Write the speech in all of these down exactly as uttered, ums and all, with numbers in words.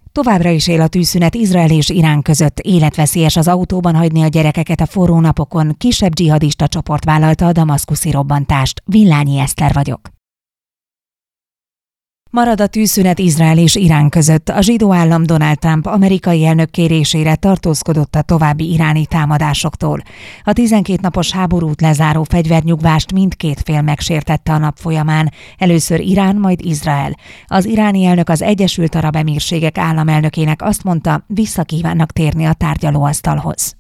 Továbbra is él a tűzszünet Izrael és Irán között. Életveszélyes az autóban hagyni a gyerekeket a forró napokon. Kisebb dzsihadista csoport vállalta a damaszkuszi robbantást. Villányi Eszter vagyok. Marad a tűzszünet Izrael és Irán között. A zsidó állam Donald Trump amerikai elnök kérésére tartózkodott a további iráni támadásoktól. A tizenkét napos háborút lezáró fegyvernyugvást mindkét fél megsértette a nap folyamán. Először Irán, majd Izrael. Az iráni elnök az Egyesült Arab Emírségek államelnökének azt mondta, vissza kívánnak térni a tárgyalóasztalhoz.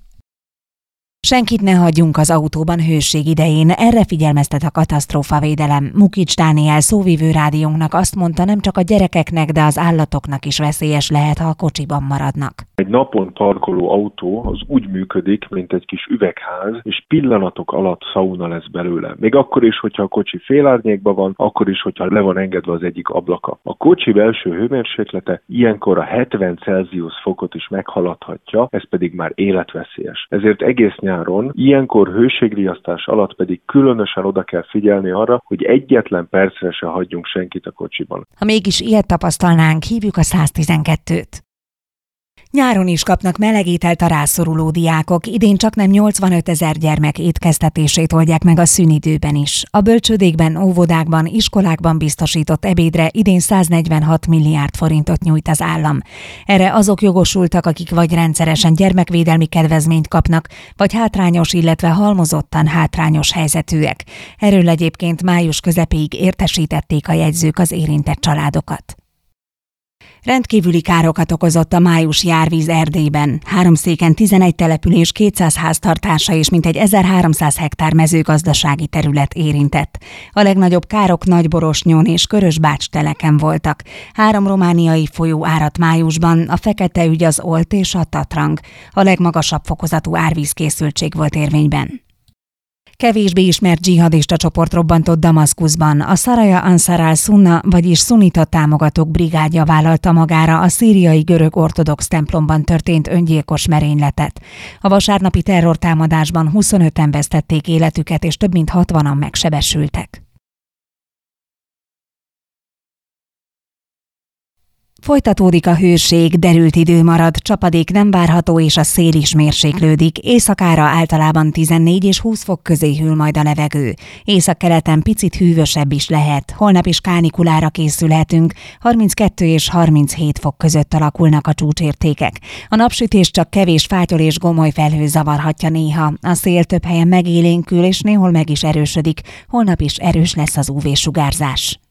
Senkit ne hagyjunk az autóban hőség idején, erre figyelmeztet a katasztrófavédelem. Mukics Dániel szóvivő rádiónknak azt mondta, nem csak a gyerekeknek, de az állatoknak is veszélyes lehet, ha a kocsiban maradnak. Egy napon parkoló autó az úgy működik, mint egy kis üvegház, és pillanatok alatt szauna lesz belőle. Még akkor is, hogyha a kocsi félárnyékban van, akkor is, hogyha le van engedve az egyik ablaka. A kocsi belső hőmérséklete ilyenkor a hetven Celsius fokot is meghaladhatja, ez pedig már életveszélyes. Ezért egész nyáron, ilyenkor hőségriasztás alatt pedig különösen oda kell figyelni arra, hogy egyetlen percre se hagyjunk senkit a kocsiban. Ha mégis ilyet tapasztalnánk, hívjuk a száztizenkettőt. Nyáron is kapnak melegételt a rászoruló diákok, idén csaknem nyolcvanötezer gyermek étkeztetését oldják meg a szünidőben is. A bölcsődékben, óvodákban, iskolákban biztosított ebédre idén száznegyvenhat milliárd forintot nyújt az állam. Erre azok jogosultak, akik vagy rendszeresen gyermekvédelmi kedvezményt kapnak, vagy hátrányos, illetve halmozottan hátrányos helyzetűek. Erről egyébként május közepéig értesítették a jegyzők az érintett családokat. Rendkívüli károkat okozott a májusi árvíz Erdélyben. Háromszéken tizenegy település, kétszáz háztartása és mintegy ezerháromszáz hektár mezőgazdasági terület érintett. A legnagyobb károk Nagyborosnyon és Körösbács-teleken voltak. Három romániai folyó áradt májusban, a fekete ügy az Olt és a Tatrang. A legmagasabb fokozatú árvízkészültség volt érvényben. Kevésbé ismert dzsihadista csoport robbantott Damaszkuszban. A Szaraja Ansar al-Sunna, vagyis szunita támogatók brigádja vállalta magára a szíriai görög ortodox templomban történt öngyilkos merényletet. A vasárnapi terrortámadásban huszonöten vesztették életüket, és több mint hatvanan megsebesültek. Folytatódik a hőség, derült idő marad, csapadék nem várható és a szél is mérséklődik. Éjszakára általában tizennégy és húsz fok közé hűl majd a levegő. Északkeleten picit hűvösebb is lehet. Holnap is kánikulára készülhetünk, harminckettő és harminchét fok között alakulnak a csúcsértékek. A napsütés csak kevés fátyol és gomoly felhő zavarhatja néha. A szél több helyen megélénkül és néhol meg is erősödik. Holnap is erős lesz az ú vé-sugárzás.